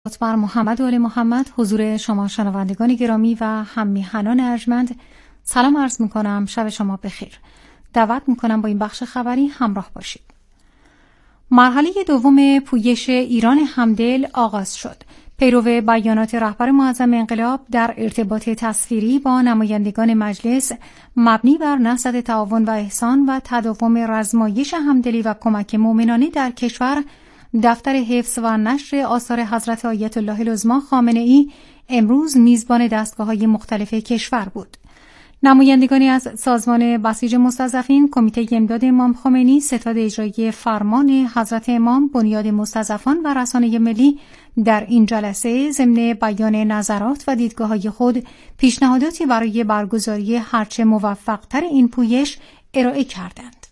بر محمد و آل محمد. حضور شما شنوندگان گرامی و هم میهنان ارجمند، سلام عرض میکنم. شب شما بخیر. دعوت میکنم با این بخش خبری همراه باشید. مرحله دوم پویش ایران همدل آغاز شد. پیرو بیانات رهبر معظم انقلاب در ارتباط تصویری با نمایندگان مجلس مبنی بر نهضت تعاون و احسان و تداوم رزمایش همدلی و کمک مومنانه در کشور، دفتر حفظ و نشر آثار حضرت آیت الله العظمی خامنه‌ای امروز میزبان دستگاه‌های مختلف کشور بود. نمایندگانی از سازمان بسیج مستضعفین، کمیته امداد امام خمینی، ستاد اجرایی فرمان حضرت امام، بنیاد مستضعفان و رسانه ملی در این جلسه ضمن بیان نظرات و دیدگاه‌های خود پیشنهاداتی برای برگزاری هرچه موفق‌تر این پویش ارائه کردند.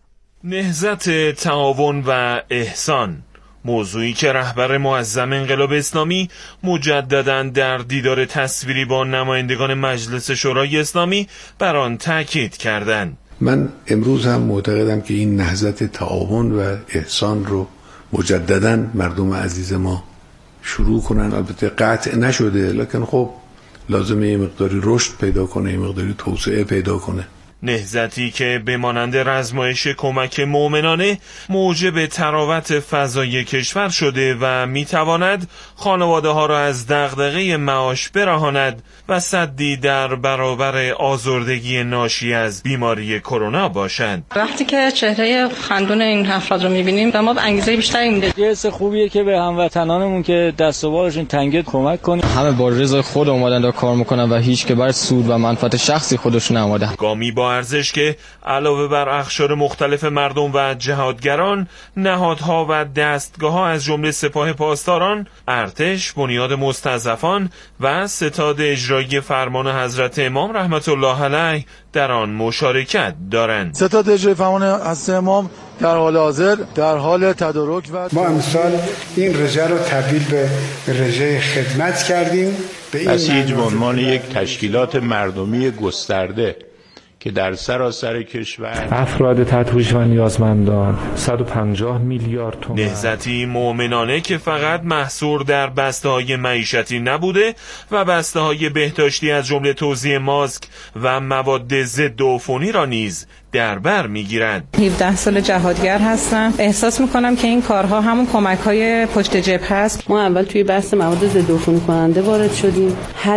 نهضت تعاون و احسان، موضوعی که رهبر معظم انقلاب اسلامی مجدداً در دیدار تصویری با نمایندگان مجلس شورای اسلامی بر آن تاکید کردند. من امروز هم معتقدم که این نهضت تعاون و احسان رو مجدداً مردم عزیز ما شروع کنن. البته قطع نشده، لکن خب لازمه یه مقداری رشد پیدا کنه، یه مقداری توسعه پیدا کنه. نهضتی که به مانند رزمایش کمک مومنانه موجب تراوت فضای کشور شده و میتواند خانواده ها را از دغدغه معاش برهاند و سدی در برابر آزردگی ناشی از بیماری کرونا باشد. وقتی که چهره خندون این افراد رو میبینیم و ما انگیزه بیشتری میده. یه حس خوبیه که به هموطنانمون که دست و بالشون تنگه کمک کنیم. همه با رضای خود اومدن تا کار میکنن و هیچ که بر سود و منفعت شخصی خودشون اومدن. گامی با ارزش که علاوه بر اقشار مختلف مردم و جهادگران، نهادها و دستگاه‌ها از جمله سپاه پاسداران، ارتش، بنیاد مستضعفان و ستاد اجرایی فرمان حضرت امام رحمت الله علیه در آن مشارکت دارند. ستاد اجرایی فرمان حضرت امام در حال حاضر در حال تدارک و ما امسال این رژه رو تبدیل به رژه خدمت کردیم. بسیج به عنوان یک تشکیلات مردمی گسترده که در سراسر کشور افراد تحت هوش و نیازمندان 150 میلیارد تومان. نهضتی مومنانه که فقط محصور در بسته‌های معیشتی نبوده و بسته‌های بهداشتی از جمله توزیع ماسک و مواد ضد عفونی را نیز در بر میگیرند. 17 سال جهادگر هستم. احساس میکنم که این کارها همون کمک‌های پشت جبهه هست. ما اول توی بحث مواد ضد عفونی کننده وارد شدیم.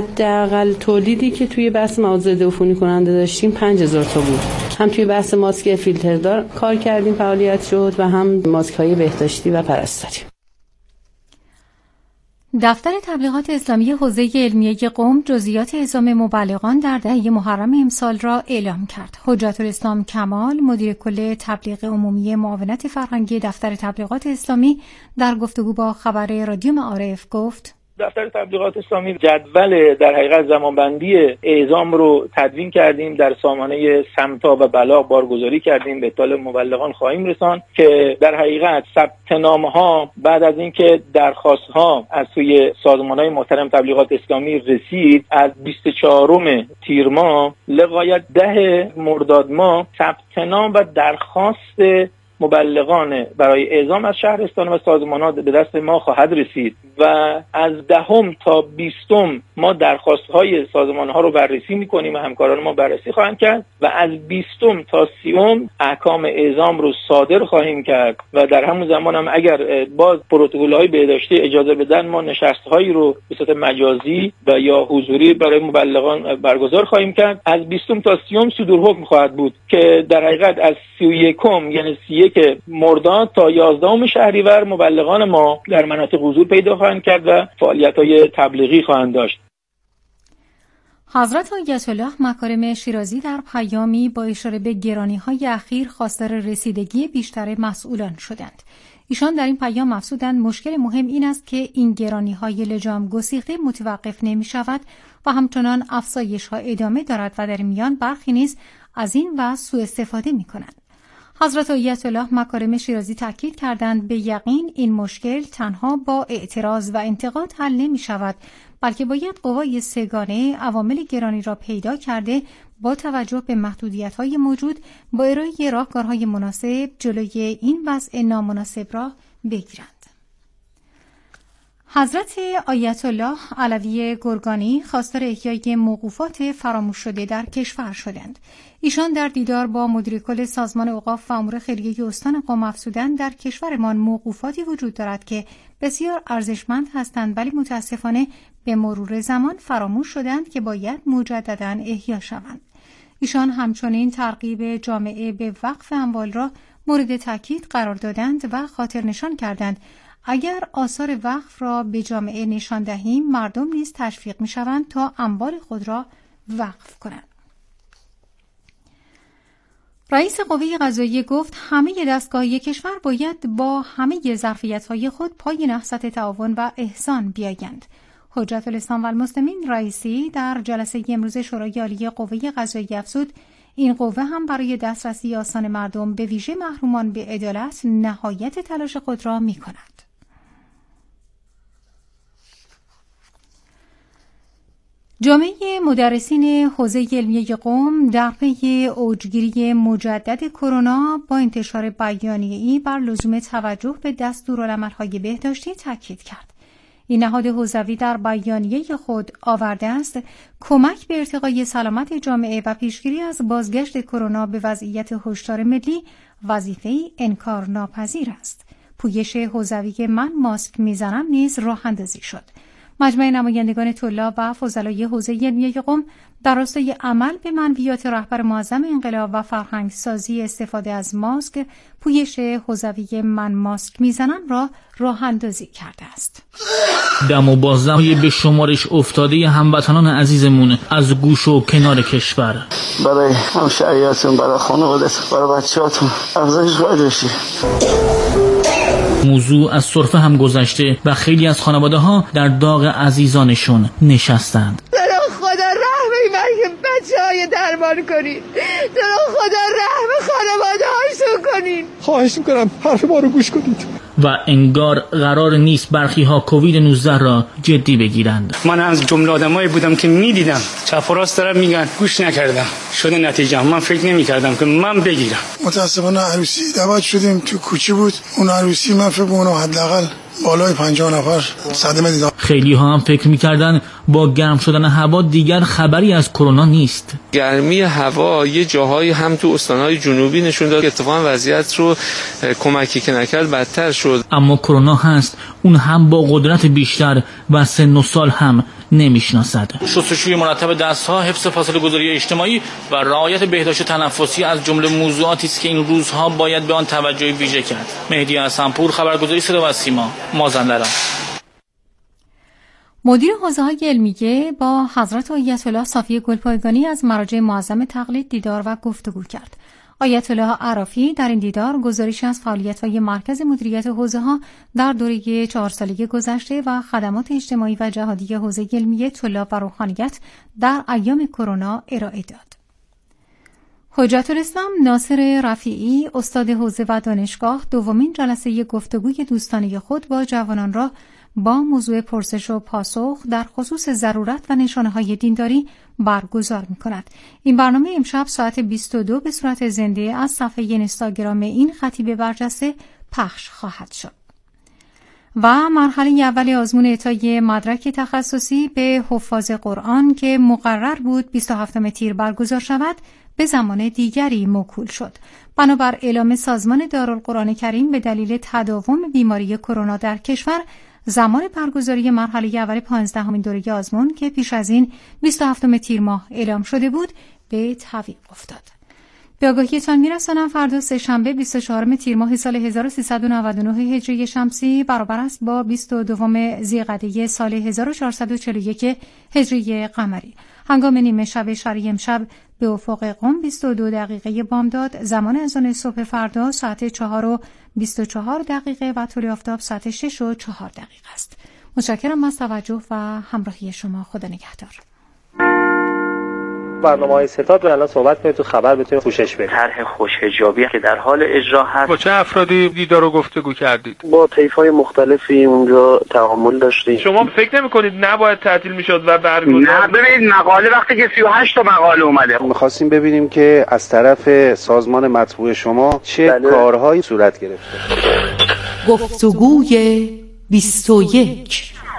حداقل تولیدی که توی بحث مواد ضد عفونی کننده داشتیم 5000 تا بود. هم توی بحث ماسک فیلتردار کار کردیم، فعالیت شد، و هم ماسک‌های بهداشتی و پرستاری. دفتر تبلیغات اسلامی حوزه علمیه قم جزئیات اعزام مبلغان در دهه محرم امسال را اعلام کرد. حجت الاسلام کمال، مدیر کل تبلیغ عمومی معاونت فرهنگی دفتر تبلیغات اسلامی، در گفتگو با خبر رادیو معارف گفت: دفتر تبلیغات اسلامی جدول در حقیقت زمانبندی اعزام رو تدوین کردیم، در سامانه سمتا و بلاغ بارگذاری کردیم، به اطلاع مبلغان خواهیم رساند که در حقیقت ثبت نامه‌ها بعد از اینکه درخواست‌ها از سوی سازمان‌های محترم تبلیغات اسلامی رسید، از 24 تیر ماه لغایت 10 مرداد ماه ثبت نام و درخواست مبلغان برای اعزام از شهرستان و سازمانات به دست ما خواهد رسید و از 10 تا 20 ما درخواست‌های سازمان‌ها رو بررسی می‌کنیم و همکاران ما بررسی خواهند کرد و از 20 تا 30 احکام اعزام رو صادر خواهیم کرد و در همون زمان هم اگر باز پروتکل‌های بهداشتی اجازه بدن ما نشست‌هایی رو به صورت مجازی و یا حضوری برای مبلغان برگزار خواهیم کرد. از 20 تا 30 صدور حکم خواهد بود که در حقیقت از 31 یعنی 31 مرداد تا 11 شهریور مبلغان ما در مناطق حضور پیدا خواهند کرد و فعالیت‌های تبلیغی خواهند داشت. حضرت آیت الله مکارم شیرازی در پیامی با اشاره به گرانی‌های اخیر خواستار رسیدگی بیشتر مسئولان شدند. ایشان در این پیام افزودند مشکل مهم این است که این گرانی‌های لجام گسیخته متوقف نمی‌شود و همچنان افزایش‌ها ادامه دارد و در میان برخی نیز از این وضع سوء استفاده می‌کنند. حضرت آیت الله مکارم شیرازی تاکید کردند به یقین این مشکل تنها با اعتراض و انتقاد حل نمی شود، بلکه باید قوای سگانه عوامل گرانی را پیدا کرده با توجه به محدودیت‌های موجود با ارائه راهکارهای مناسب جلوی این وضع نامناسب را بگیرند. حضرت آیت الله علوی گرگانی خواستار احیای موقوفات فراموش شده در کشور شدند. ایشان در دیدار با مدیر کل سازمان اوقاف و امور خیریه استان قم افزودند در کشورمان موقوفاتی وجود دارد که بسیار ارزشمند هستند ولی متاسفانه به مرور زمان فراموش شدند که باید مجدداً احیا شوند. ایشان همچنین ترغیب جامعه به وقف اموال را مورد تاکید قرار دادند و خاطر نشان کردند اگر آثار وقف را به جامعه نشان دهیم مردم نیز تشویق می شوند تا اموال خود را وقف کنند. رئیس قوه قضاییه گفت همه دستگاه‌های کشور باید با همه ظرفیت‌های خود پای نهضت تعاون و احسان بیایند. حجت الاسلام و المسلمین رئیسی در جلسه امروز شورای عالی قوه قضاییه افزود این قوه هم برای دسترسی آسان مردم به ویژه محرومان به عدالت نهایت تلاش خود را می‌کند. جامعه مدرسین حوزه علمیه قم در پی اوجگیری مجدد کرونا با انتشار بیانیه‌ای بر لزوم توجه به دستورالعمل‌های بهداشتی تاکید کرد. این نهاد حوزوی در بیانیه خود آورده است کمک به ارتقای سلامت جامعه و پیشگیری از بازگشت کرونا به وضعیت هشدار ملی وظیفه‌ای انکارناپذیر است. پویش حوزوی من ماسک میزنم نیز راه اندازی شد. مجمع نمایندگان طلاب و فضلای حوزه علمیه قم در راستای عمل به منویات رهبر معظم انقلاب و فرهنگ سازی استفاده از ماسک پویش حوزوی من ماسک میزنم را راه اندازی کرده است. دم و بازدم‌های به شمارش افتاده هموطنان عزیزمون از گوش و کنار کشور برای همشهریاتون، برای خانواده‌تون، برای بچه‌هاتون افزایش خواهد بشه. موضوع از سرفه هم گذشته و خیلی از خانواده‌ها در داغ عزیزانشون نشستند. خدا رحم این بچه‌های درمان کنید. خدا رحم خانواده‌هاشون کنید. خواهش می‌کنم حرف ما رو گوش کنید. و انگار قرار نیست برخی ها کووید 19 را جدی بگیرند. من از جمله آدمایی بودم که میدیدم چپ و راست دارن میگن، گوش نکردم. شده نتیجه من فکر نمی‌کردم که من بگیرم. متأسفانه عروسی دعوت شدیم تو کوچه بود. اون عروسی من فکر کنم حداقل بالای 50 نفر صدمه دیدم. خیلی ها هم فکر می‌کردن با گرم شدن هوا دیگر خبری از کرونا نیست. گرمی هوا یه جاهایی هم تو استان‌های جنوبی نشون داد که اتفاقا وضعیت رو کمکی که نکرد بدتر شد. اما کرونا هست، اون هم با قدرت بیشتر و سن و سال هم نمیشناسد. شستشوی مرتب دست‌ها، حفظ فاصله گذاری اجتماعی و رعایت بهداشت تنفسی از جمله موضوعاتی است که این روزها باید به آن توجه ویژه کرد. مهدی حسن‌پور، خبرگزاری صدا و سیما، مازندران. مدیر حوزه‌های علمیه با حضرت آیت الله صافی گلپایگانی از مراجع معظم تقلید دیدار و گفتگو کرد. آیت الله عرافی در این دیدار گزارش از فعالیت‌های مرکز مدیریت حوزه‌ها در دوره 4 ساله گذشته و خدمات اجتماعی و جهادی حوزه علمیه، طلاب و روحانیت در ایام کرونا ارائه داد. حجت الاسلام ناصر رفیعی، استاد حوزه و دانشگاه، دومین جلسه گفتگوی دوستانه خود با جوانان را با موضوع پرسش و پاسخ در خصوص ضرورت و نشانه‌های دینداری برگزار می‌کند. این برنامه امشب ساعت 22 به صورت زنده از صفحه اینستاگرام این خطیب برجسته پخش خواهد شد. و مرحله اول آزمون اعطای مدرک تخصصی به حفاظ قرآن که مقرر بود 27 تیر برگزار شود به زمان دیگری موکول شد. بنابر اعلام سازمان دارالقرآن کریم به دلیل تداوم بیماری کرونا در کشور، زمان برگزاری مرحله اول 15مین دوره آزمون که پیش از این 27 تیر ماه اعلام شده بود به تعویق افتاد. به آگاهیتان میرسانم فردا سه‌شنبه 24 تیر ماه سال 1399 هجری شمسی برابر است با 22 ذیقعده سال 1441 هجری قمری. هنگام نیمه شب شرعی امشب به افق قم 22 دقیقه بامداد، زمان اذان صبح فردا ساعت 4:24 و طلوع آفتاب ساعت 6:04 است. متشکرم از توجه و همراهی شما. خدا نگهدار. برنامه‌های ستاد رو الان صحبت کنید تو خبر بتونید پوشش بدید. طرح خوش حجابی که در حال اجرا هست. با چه افرادی دیدار و گفتگو کردید؟ با طیف‌های مختلفی اونجا تعامل داشتیم. شما فکر نمی‌کنید نباید تعطیل می‌شد و برگزار؟ نه ببینید، مقاله وقتی که 38 تا مقاله اومده، می‌خواستیم ببینیم که از طرف سازمان مطبوع شما چه کارهایی صورت گرفته. گفتگوی 21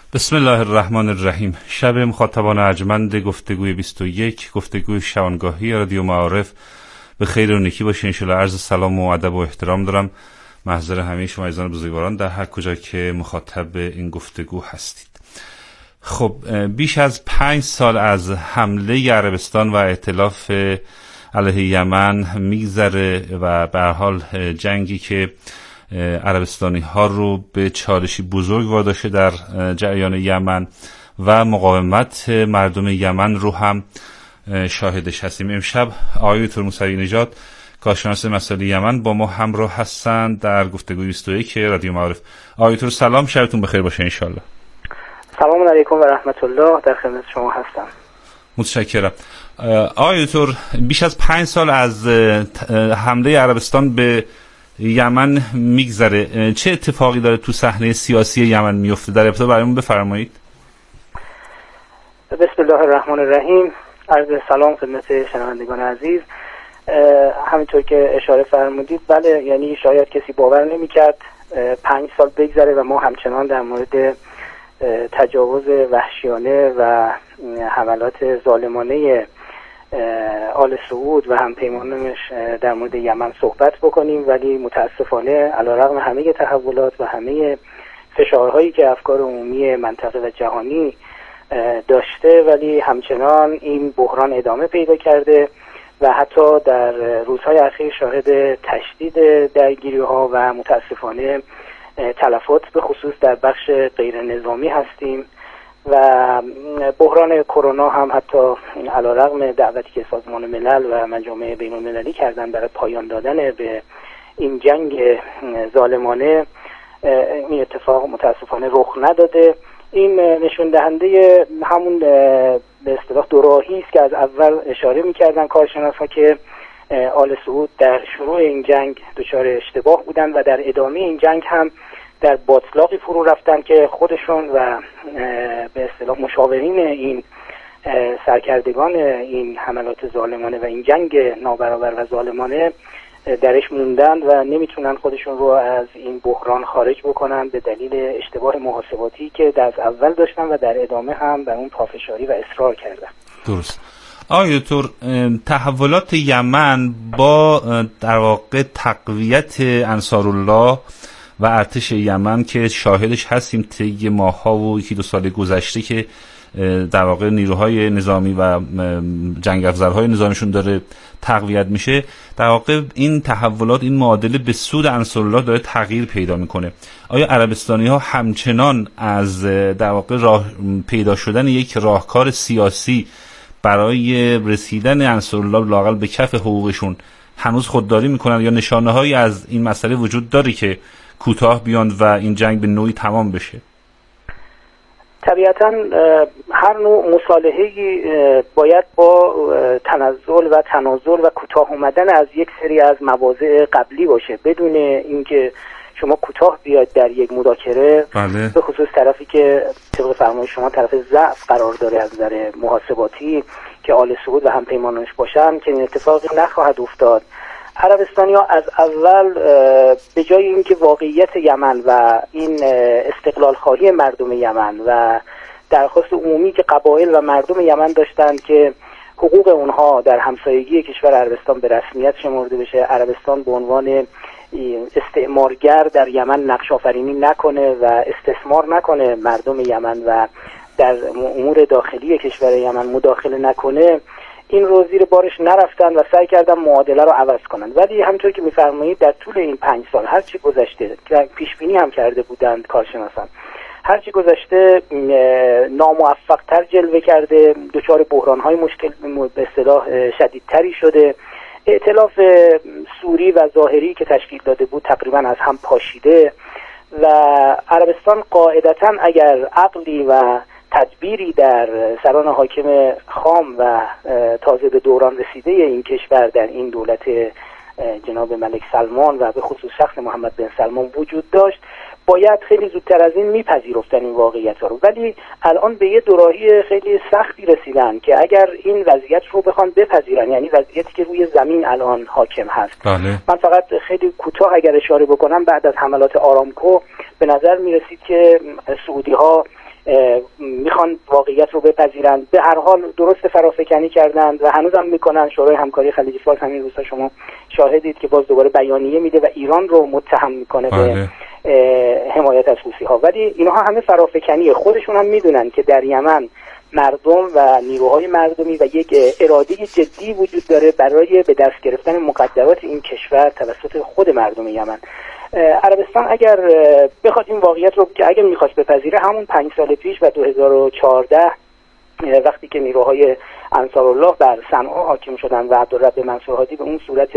بسم الله الرحمن الرحیم. شب مخاطبان ارجمند گفتگوی 21 گفتگوی شبانگاهی رادیو معارف به خیر و نیکی باشه. انشالله. عرض سلام و ادب و احترام دارم محضر همه شما عزیزان بزرگواران در هر کجا که مخاطب این گفتگو هستید. خب بیش از 5 سال از حمله عربستان و ائتلاف علیه یمن میگذره و به هر حال جنگی که عربستانی ها رو به چالشی بزرگ واداشته در جریان یمن و مقاومت مردم یمن رو هم شاهدش هستیم. امشب آقای دکتر موسوی نژاد کارشناس مسائل یمن با ما همراه هستند در گفتگوی 21 رادیو معارف. آقای دکتر سلام، شبتون بخیر باشه انشالله. سلام علیکم و رحمت الله، در خدمت شما هستم. متشکرم. آقای دکتر بیش از 5 سال از حمله عربستان به یمن میگذره، چه اتفاقی داره تو صحنه سیاسی یمن میفته؟ در ابتدا برامون بفرمایید. بسم الله الرحمن الرحیم. عرض سلام خدمت شنوندگان عزیز. همینطور که اشاره فرمودید، بله، یعنی شاید کسی باور نمی‌کرد 5 سال بگذره و ما همچنان در مورد تجاوز وحشیانه و حملات ظالمانه آل سعود و همپیمانانش در مورد یمن صحبت بکنیم، ولی متاسفانه علیرغم همه تحولات و همه فشارهایی که افکار عمومی منطقه و جهانی داشته، ولی همچنان این بحران ادامه پیدا کرده و حتی در روزهای اخیر شاهد تشدید درگیری‌ها و متاسفانه تلفات به خصوص در بخش غیر نظامی هستیم و بحران کرونا هم حتی علیرغم دعوتی که سازمان ملل و مجامع بین المللی کردن برای پایان دادن به این جنگ ظالمانه، این اتفاق متاسفانه رخ نداده. این نشون دهنده همون به اصطلاح دوراهی است که از اول اشاره می‌کردن کارشناس‌ها که آل سعود در شروع این جنگ دچار اشتباه بودن و در ادامه این جنگ هم در باطلاقی فرو رفتن که خودشون و به اصطلاح مشاورین این سرکردگان این حملات ظالمانه و این جنگ نابرابر و ظالمانه درش موندن و نمیتونن خودشون رو از این بحران خارج بکنن به دلیل اشتباه محاسباتی که در اول داشتن و در ادامه هم بر اون پافشاری و اصرار کردن. درست. آقای دکتر، تحولات یمن با در واقع تقویت انصارالله و ارتش یمن که شاهدش هستیم طی ماه‌ها و 1-2 سال گذشته که در واقع نیروهای نظامی و جنگ افزارهای نظامیشون داره تقویت میشه، در واقع این تحولات، این معادله به سود انصارالله داره تغییر پیدا میکنه. آیا عربستانی‌ها همچنان از در واقع راه پیدا شدن یک راهکار سیاسی برای رسیدن انصارالله لااقل به کف حقوقشون هنوز خودداری میکنن یا نشانه‌هایی از این مسئله وجود داره که کوتاه بیان و این جنگ به نوعی تمام بشه؟ طبیعتاً هر نوع مصالحه‌ای باید با تنزل و تنازل و کوتاه اومدن از یک سری از مواضع قبلی باشه، بدون اینکه شما کوتاه بیاید در یک مذاکره. بله. به خصوص طرفی که طبق فرمایش شما طرف ضعف قرار داره از نظر محاسباتی که آل سعود و همپیمانانش باشن، که این اتفاقی نخواهد افتاد. عربستانی‌ها از اول به جای اینکه واقعیت یمن و این استقلال خواهی مردم یمن و درخواست عمومی که قبایل و مردم یمن داشتند که حقوق اونها در همسایگی کشور عربستان به رسمیت شمرده بشه، عربستان به عنوان استعمارگر در یمن نقش آفرینی نکنه و استثمار نکنه مردم یمن و در امور داخلی کشور یمن مداخله نکنه، این رو زیر بارش نرفتن و سعی کردن معادله رو عوض کنن. ولی همونطور که می‌فرمایید در طول این 5 سال هرچی گذشته که پیش بینی هم کرده بودند کارشناسان، هرچی گذشته ناموفق‌تر جلوه کرده، دچار بحران‌های مشکل به اصطلاح شدیدتری شده. ائتلاف سوری و ظاهری که تشکیل داده بود تقریبا از هم پاشیده و عربستان قاعدتاً اگر عقلی و تدبیری در سران حاکم خام و تازه به دوران رسیده این کشور در این دولت جناب ملک سلمان و به خصوص شخص محمد بن سلمان وجود داشت، باید خیلی زودتر از این میپذیرفتن این واقعیت ها رو. ولی الان به یه دوراهی خیلی سختی رسیدن که اگر این وضعیت رو بخوان بپذیرن، یعنی وضعیتی که روی زمین الان حاکم هست. بله. من فقط خیلی کوتاه اگر اشاره بکنم، بعد از حملات آرامکو به نظر میرسید که سعودی ها میخوان واقعیت رو بپذیرند. به هر حال درست فرافکنی کردند و هنوزم میکنن. شورای همکاری خلیج فارس همین روزها شما شاهدید که باز دوباره بیانیه میده و ایران رو متهم میکنه به حمایت از حوثی‌ها. ولی اینها همه فرافکنیه. خودشون هم میدونن که در یمن مردم و نیروهای مردمی و یک اراده جدی وجود داره برای به دست گرفتن مقدرات این کشور توسط خود مردم یمن. عربستان اگر بخواد این واقعیت رو که اگر میخواست بپذیره همون 5 سال پیش و 2014 وقتی که نیروهای انصارالله بر صنعا حاکم شدن و عبدالرب منصور هادی به اون صورت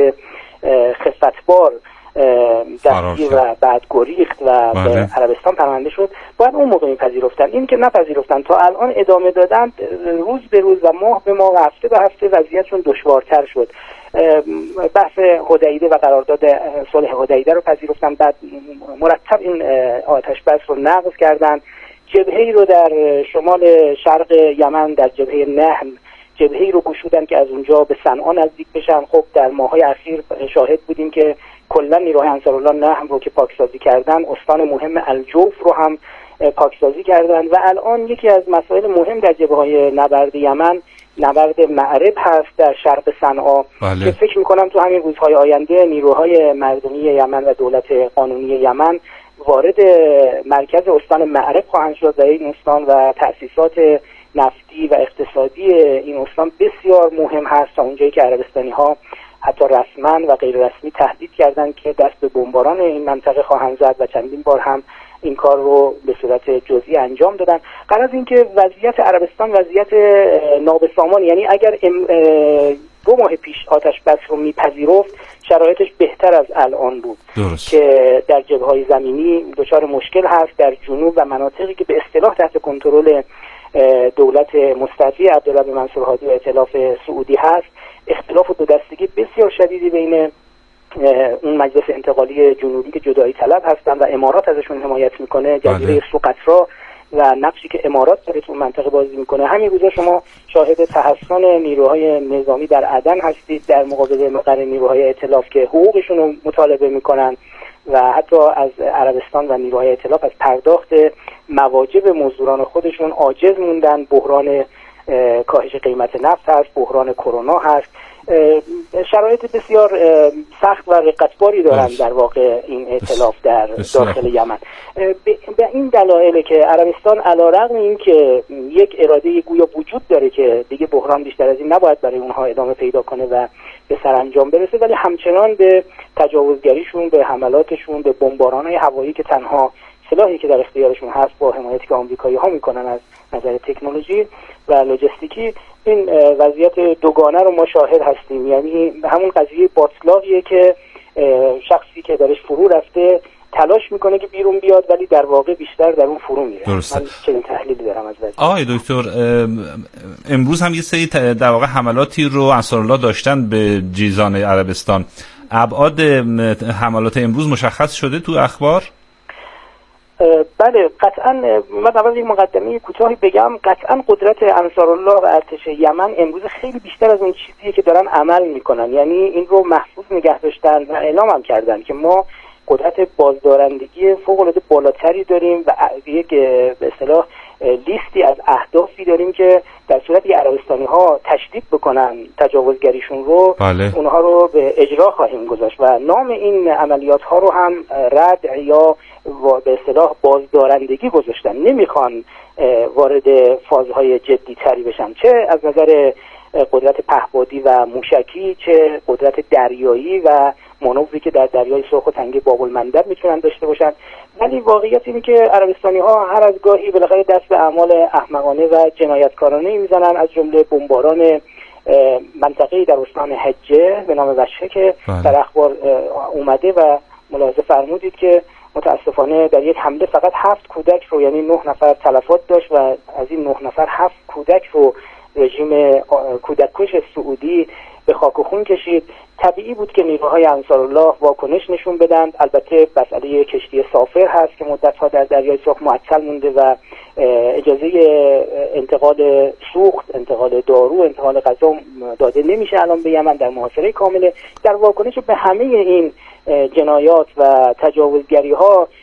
خفتبار دستگیر و بعد گریخت و به عربستان پرونده شد، باید اون موقع میپذیرفتن. این که نپذیرفتن تا الان ادامه دادن، روز به روز و ماه به ماه و هفته به هفته وضعیتشون دشوارتر شد. بحث حدیده و قرارداد صلح حدیده رو پذیرفتن، بعد مرتب این آتش بس رو نقض کردن. جبهه‌ای رو در شمال شرق یمن در جبهه نهم جبهه‌ای رو گشودن که از اونجا به صنعا نزدیک بشن. خب در ماه‌های اخیر شاهد بودیم که کلا نیروهای انصارالله نهم رو که پاکسازی کردن، استان مهم الجوف رو هم پاکسازی کردن و الان یکی از مسائل مهم در جبهه‌های نبرد یمن نبرد معرب هست در شرق صنعا که فکر می‌کنم تو همین روزهای آینده نیروهای مردمی یمن و دولت قانونی یمن وارد مرکز استان معرب خواهند شد و این استان و تأسیسات نفتی و اقتصادی این استان بسیار مهم هست تا اونجایی که عربستانی‌ها حتی رسما و غیر رسمی تهدید کردند که دست به بمباران این منطقه خواهند زد و چندین بار هم این کار رو به صورت جزئی انجام دادن. قرار است اینکه وضعیت عربستان وضعیت نابسامان، یعنی اگر 2 ماه پیش آتش بس رو میپذیرفت شرایطش بهتر از الان بود. که در جبهه‌های زمینی دچار مشکل هست در جنوب و مناطقی که به اصطلاح تحت کنترل دولت مستضعف عبدالرب منصور هادی و ائتلاف سعودی هست. اختلاف و دو دستگی بسیار شدیدی بین اون مجلس انتقالی جنوبی که جدایی طلب هستن و امارات ازشون حمایت میکنه، جزیره سقطرا و نقشی که امارات داره تو منطقه بازی میکنه. همین روزا شما شاهد تحصن نیروهای نظامی در عدن هستید در مقابل مقر نیروهای ائتلاف که حقوقشون رو مطالبه میکنن و حتی از عربستان و نیروهای ائتلاف از پرداخت مواجب مزدوران خودشون عاجز موندن. بحران کاهش قیمت نفت هست، بحران کرونا هست، شرایط بسیار سخت و رقتباری دارن در واقع این ائتلاف در داخل یمن. به این دلایل که عربستان علیرغم این که یک اراده گویا وجود داره که دیگه بحران بیشتر از این نباید برای اونها ادامه پیدا کنه و به سرانجام برسه، ولی همچنان به تجاوزگریشون، به حملاتشون، به بمباران‌های هوایی که تنها سلاحی که در اختیارشون هست با حمایتی که آمریکایی‌ها میکنن از نظر تکنولوژی و لوجستیکی، این وضعیت دوگانه رو ما شاهد هستیم. یعنی همون قضیه باطلاقیه که شخصی که درش فرو رفته تلاش میکنه که بیرون بیاد ولی در واقع بیشتر در اون فرو میره. درسته. من چنین تحلیلی دارم از وضعیت. آقای دکتر، امروز هم یه سری در واقع حملاتی رو انصارالله داشتن به جیزان عربستان. ابعاد حملات امروز مشخص شده تو اخبار؟ بله قطعا. من اول یک مقدمه کوتاهی بگم. قطعا قدرت انصارالله و ارتش یمن امروز خیلی بیشتر از اون چیزیه که دارن عمل میکنن. یعنی این رو محفوظ نگه داشتن و اعلام هم کردن که ما قدرت بازدارندگی فوق العاده بالاتری داریم و یک به اصطلاح لیستی از اهدافی داریم که در صورتی عربستانی ها تشدید بکنن تجاوزگریشون رو، اونها رو به اجرا خواهیم گذاشت و نام این عملیات ها رو هم رد یا به اصطلاح بازدارندگی گذاشتن. نمیخوان وارد فازهای جدی تری بشن، چه از نظر قدرت پهپادی و موشکی، چه قدرت دریایی و مانوری که در دریای سرخ و تنگه باب المندب میتونن داشته باشن. ولی واقعیت اینه که عربستانی ها هر از گاهی بالاخره دست به اعمال احمقانه و جنایتکارانه میزنن، از جمله بمباران منطقه‌ای در استان حجه به نام وشه که در اخبار اومده و ملاحظه فرمودید که متاسفانه در یک حمله فقط 7 کودک رو، یعنی 9 نفر تلفات داشت و از این 9 نفر 7 کودک رو رژیم کودککش سعودی به خاک و خون کشید. طبیعی بود که نیروهای انصارالله واکنش نشون بدن. البته مسئله کشتی سافر هست که مدت‌ها در دریای سرخ معطل مونده و اجازه انتقال سوخت، انتقال دارو، انتقال غذا داده نمیشه الان به یمن، در محاصره کامله. در واکنش به همه این جنایات و تجاوزگری ها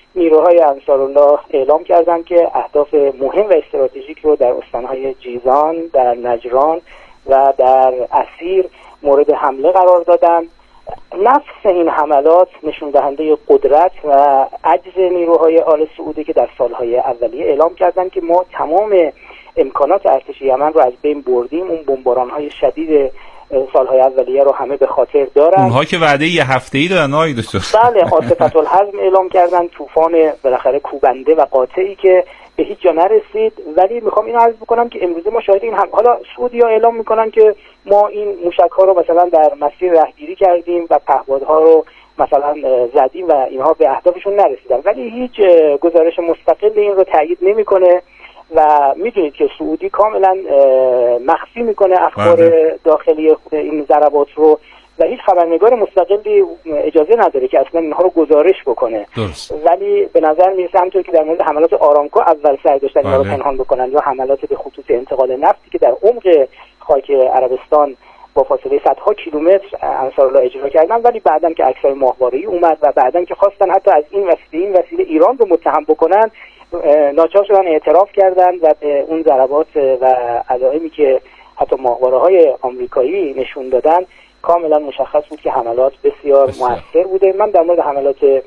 نیروهای انصارالله اعلام کردند که اهداف مهم و استراتژیک رو در استانهای جیزان، در نجران و در اسیر مورد حمله قرار دادند. نفس این حملات نشون دهنده قدرت و عجز نیروهای آل سعوده که در سالهای اولیه اعلام کردند که ما تمام امکانات ارتش یمن رو از بین بردیم. اون بمباران‌های شدید سالهای اولیه رو همه به خاطر دارن. اونها که وعده یه هفته‌ای دادن آقای دکتر. بله، عاصفة الحزم اعلام کردن، طوفان بالاخره کوبنده و قاطعی که به هیچ جا نرسید. ولی میخوام اینو عرض بکنم که امروز ما شاهد این حالا سعودی‌ها اعلام میکنن که ما این موشک‌ها رو مثلا در مسیر رهگیری کردیم و پهپادها رو مثلا زدیم و اینها به اهدافشون نرسیدن، ولی هیچ گزارش مستقل این رو تایید نمیکنه و میدونید که سعودی کاملا مخفی میکنه اخبار داخلی این ضربات رو و هیچ خبرنگار مستقلی اجازه نداره که اصلا اینها رو گزارش بکنه. ولی به نظر میرسه همونطور که در مورد حملات آرامکو اول سعی داشتن اینها رو پنهان بکنن یا حملات به خطوط انتقال نفتی که در عمق خاک عربستان با فاصله صدها کیلومتر انصارالله اجرا کردن، ولی بعداً که عکس‌های ماهواره‌ای اومد و بعداً که خواستن حتی از این وسیله ایران رو متهم بکنن، ناچار شدن اعتراف کردن و به اون ضربات و علائمی که حتی ماهواره‌های آمریکایی نشون دادن کاملا مشخص بود که حملات بسیار مؤثر بوده. من در مورد حملات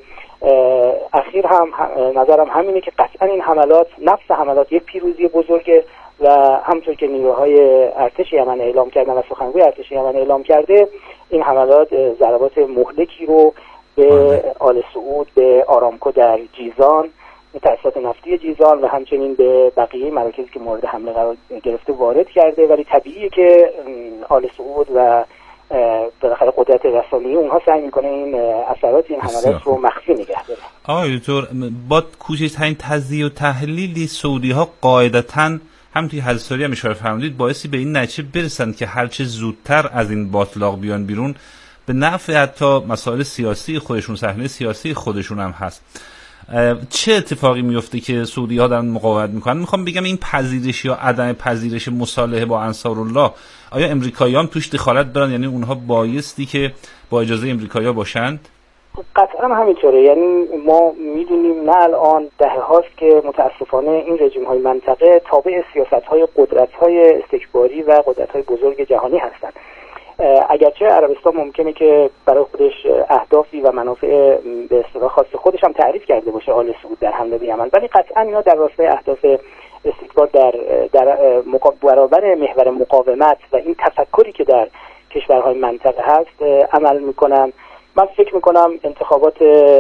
اخیر هم نظرم همینه که قطعا این حملات، نفس حملات، یک پیروزی بزرگه و همونطور که نیروهای ارتش یمن اعلام کردن و سخنگوی ارتش یمن اعلام کرده، این حملات ضربات مهلکی رو به آل سعود، به آرامکو در جیزان، تأسیسات نفتی جیزان و همچنین به بقیه مراکزی که مورد حمله قرار گرفته وارد کرده. ولی طبیعیه که آل سعود و بالاخره قدرت رسانه‌ای اونها سعی میکنه این اثرات این حملات رو مخفی نگه داره. آقای دکتر، با کوچکترین تجزیه و تحلیلی سعودی‌ها قاعدتاً همونطوری حضرت هم اشاره فرمودید باعثی به این نتیجه برسند که هرچه زودتر از این باطلاق بیان بیرون به نفع حتی مسائل سیاسی خودشون، صحنه سیاسی خودشون هم هست. چه اتفاقی میفته که سعودی‌ها دارن مقاومت میکنن؟ میخوام بگم این پذیرش یا عدم پذیرش مصالحه با انصارالله، آیا امریکایی‌ها هم توش دخالت دارن؟ یعنی اونها بایستی که با اجازه امریکایی‌ها باشند؟ قطعا همینطوره. یعنی ما میدونیم نه الان دهه هاست که متاسفانه این رژیم‌های منطقه تابع سیاست‌های قدرت‌های استکباری و قدرت‌های بزرگ جهانی هستند. اگرچه عربستان ممکنه که برای خودش اهدافی و منافع به اصطلاح خاص خودش هم تعریف کرده باشه آل سعود در حمله به یمن، ولی قطعا اینا در راستای اهداف استکبار در برابر محور مقاومت و این تفکری که در کشورهای منطقه هست عمل میکنن. من فکر میکنم انتخابات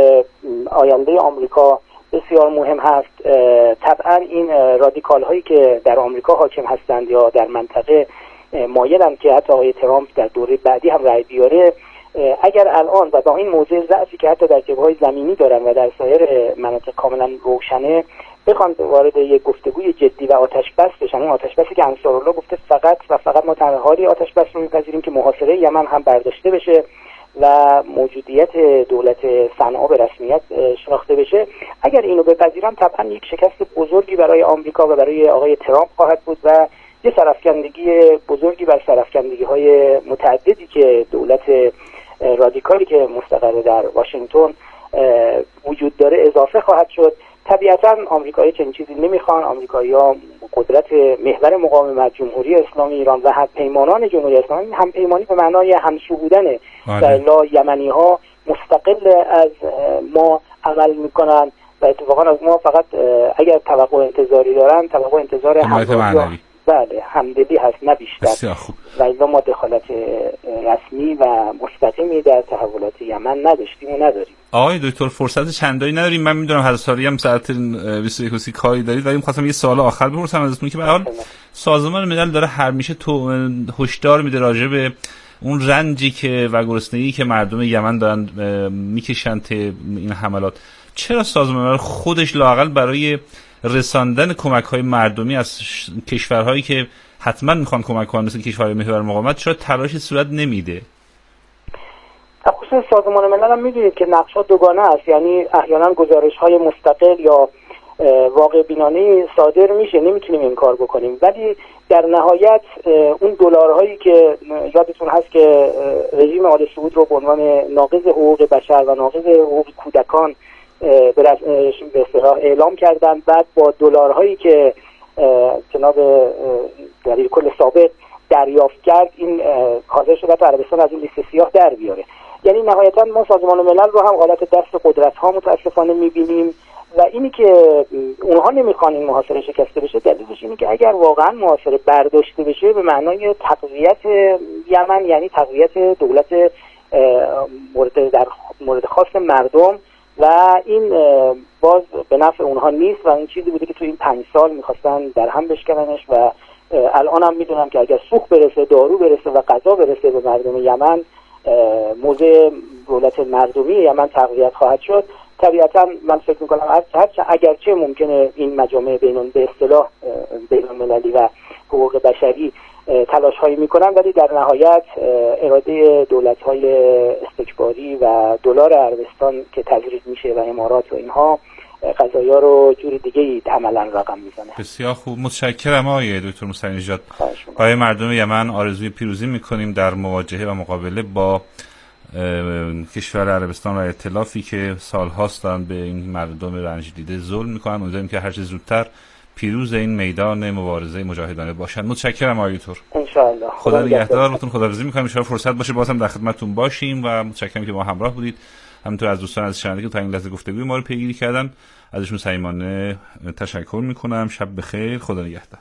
آینده آمریکا بسیار مهم هست. طبعا این رادیکال هایی که در آمریکا حاکم هستند یا در منطقه مایلند که حتی آقای ترامپ در دوره بعدی هم رأی بیاره، اگر الان و با این موضع ضعفی که حتی در جبهه‌های زمینی دارن و در سایر مناطق کاملا روشنه بخوان وارد یک گفتگوی جدی و آتش بس بشن، اون آتش بسی که انصارالله گفته فقط ما تنها حالی آتش بس رو می‌پذیریم که محاصره یمن هم برداشته بشه و موجودیت دولت صنعا به رسمیت شناخته بشه، اگر اینو بپذیرن طبعا یک شکست بزرگی برای آمریکا و برای آقای ترامپ خواهد بود و یه سرافکندگی بزرگی بر سرافکندگی‌های متعددی که دولت رادیکالی که مستقر در واشنگتن وجود داره اضافه خواهد شد. طبیعتاً آمریکایی چنین چیزی نمیخوان. آمریکایی‌ها قدرت محور مقاومت، جمهوری اسلامی ایران و همپیمانان جمهوری اسلامی، همپیمانی به معنای همسو بودن لا یمنی‌ها مستقل از ما عمل میکنن و اتفاقا از ما فقط اگر توقع انتظاری دارن توقع انتظار همدلی، بله همدلی هست نه بیشتر، و الا ما دخالت رسمی و مستقیمی در تحولات یمن نداشتیم و نداریم. آقای دکتر فرصت چندانی نداریم. من میدونم هر سالی هم ساعت 21 کاری دارید، ولی می‌خواستم یه سوال آخر بپرسم ازتون که به هر حال سازمان ملل داره همیشه هشدار میده راجع به اون رنجی که و گرسنگی که مردم یمن دارن میکشن این حملات. چرا سازمان ملل خودش لااقل برای رساندن کمک‌های مردمی از کشورهایی که حتما میخوان کمک کنن مثل کشورهای محور مقاومت چرا تلاشی صورت نمیده؟ خصوصا سازمان ملل هم میدونید که نقش‌ها دوگانه است، یعنی احیانا گزارش‌های مستقل یا واقع بینانه صادر میشه، نمیتونیم این کار بکنیم، ولی در نهایت اون دلارهایی که یادتون هست که رژیم آل سعود رو به عنوان ناقض حقوق بشر و ناقض حقوق کودکان به اصطلاح اعلام کردن. بعد با دلارهایی که جناب دبیر کل سابق دریافت کرد این حاضر شد تا عربستان از این لیست سیاه در بیاره. یعنی نهایتا ما سازمان ملل رو هم حالت دست قدرت ها متاسفانه میبینیم و اینی که اونها نمیخوان این محاصره شکسته بشه دلیلش اینه که اگر واقعا محاصره برداشته بشه به معنای تقویت یمن، یعنی تقویت دولت در مورد خاص مردم و این باز به نفع اونها نیست و این چیزی بوده که تو این 5 سال میخواستن در هم بشکننش و الان هم میدونم که اگر سوخت برسه، دارو برسه و غذا برسه به مردم یمن، موضع دولت مردمی یمن تقویت خواهد شد. طبیعتا من فکر میکنم اگرچه ممکنه این مجامع به اصطلاح بین‌المللی و حقوق بشری تلاش هایی میکنن، ولی در نهایت اراده دولت های استکباری و دلار عربستان که تجرید میشه و امارات و اینها قضایا رو جور دیگه ای عملا رقم میزنه. بسیار خوب، متشکرم آقای دکتر موسوی نژاد. برای مردم یمن آرزوی پیروزی میکنیم در مواجهه و مقابله با کشور عربستان و ائتلافی که سالهاست دارن به این مردم رنج دیده ظلم میکنن. امیدواریم که هر چه زودتر پیروز این میدان مبارزه مجاهدانه باشن. متشکرم آقای دکتر. ان شاء الله. خدا نگهدارتون. خداحافظی میکنم. ان شاء الله فرصت باشه باز هم در خدمتتون باشیم و متشکرم که با همراه بودید. همینطور از دوستان از شنونده که تا این لحظه گفتگوی ما رو پیگیری کردن ازشون صمیمانه تشکر میکنم. شب بخیر. خدا نگهدار.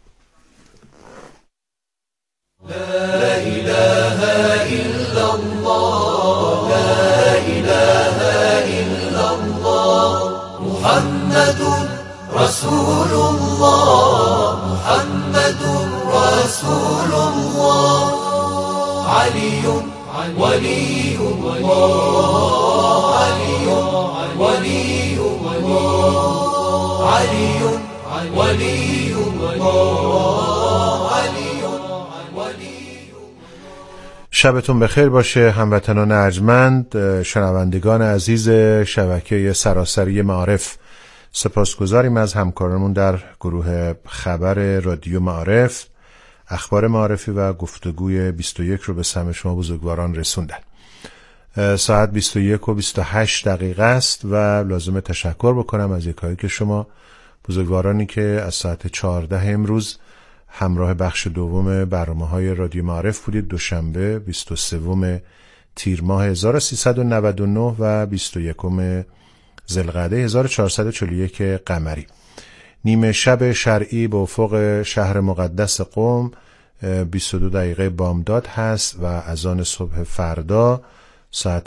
لا إله إلا الله لا إله إلا الله محمد رسول الله محمد رسول الله علي ولي الله علي ولي الله علي ولي الله علي. شبتون بخیر باشه هموطنان ارجمند، شنوندگان عزیز شبکه سراسری معارف. سپاسگزاریم از همکارانمون در گروه خبر رادیو معارف. اخبار معارفی و گفتگوی 21 رو به سمع شما بزرگواران رسوندن. ساعت 21:28 است و لازم تشکر بکنم از یکایی که شما بزرگوارانی که از ساعت 14 امروز همراه بخش دوم برنامه‌های رادیو معارف بودید. دوشنبه 23 تیر ماه 1399 و 21 ذوالقعده 1441 قمری. نیمه شب شرعی به افق شهر مقدس قم 22 دقیقه بامداد هست و اذان صبح فردا ساعت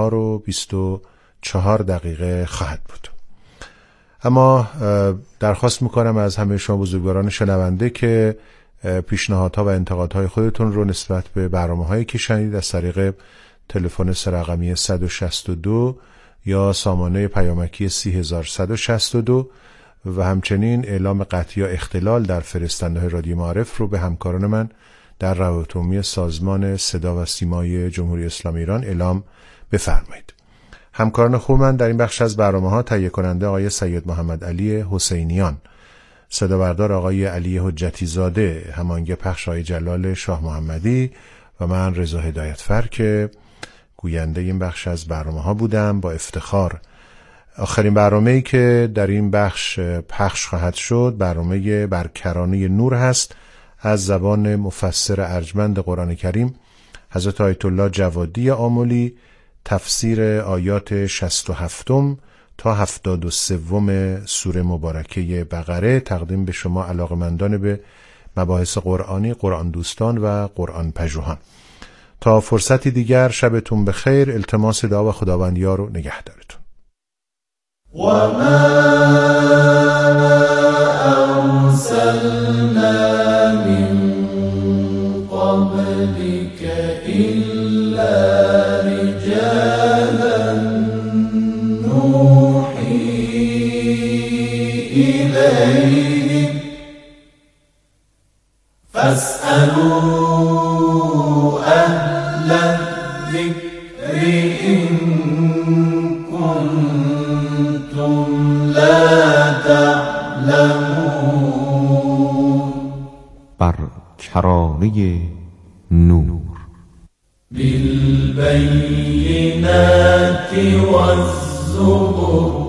4:24 خواهد بود. اما درخواست میکنم از همه شما بزرگواران شنونده که پیشنهادها و انتقادهای خودتون رو نسبت به برنامه‌هایی که شنیدید از طریق تلفن سه‌رقمی 162 یا سامانه پیامکی 30162 و همچنین اعلام قطعی یا اختلال در فرستنده رادیو معارف رو به همکاران من در روابط عمومی سازمان صدا و سیمای جمهوری اسلامی ایران اعلام بفرمایید. همکاران خوب من در این بخش از برنامه‌ها تهیه کننده آقای سید محمد علی حسینیان، صدا بردار آقای علی حجتی زاده، هماهنگ پخش آقای جلال شاه محمدی و من رضا هدایتفر که گوینده این بخش از برنامه‌ها بودم با افتخار. آخرین برنامه‌ای که در این بخش پخش خواهد شد برنامه بر کرانه نور هست از زبان مفسر ارجمند قرآن کریم حضرت آیت الله جوادی آملی، تفسیر آیات 67 تا 73 سوره مبارکه بقره، تقدیم به شما علاقمندان به مباحث قرآنی، قرآن دوستان و قرآن پژوهان. تا فرصتی دیگر شبتون بخیر. التماس دعا و خداوندیار و نگهدارتون. و ما ارسلنا من قبلك الا رجالا نوحی الیهم فاسألوا اهل الذکر ان کنتم لا تعلمون. بر کرانه نور بالبينات والزبر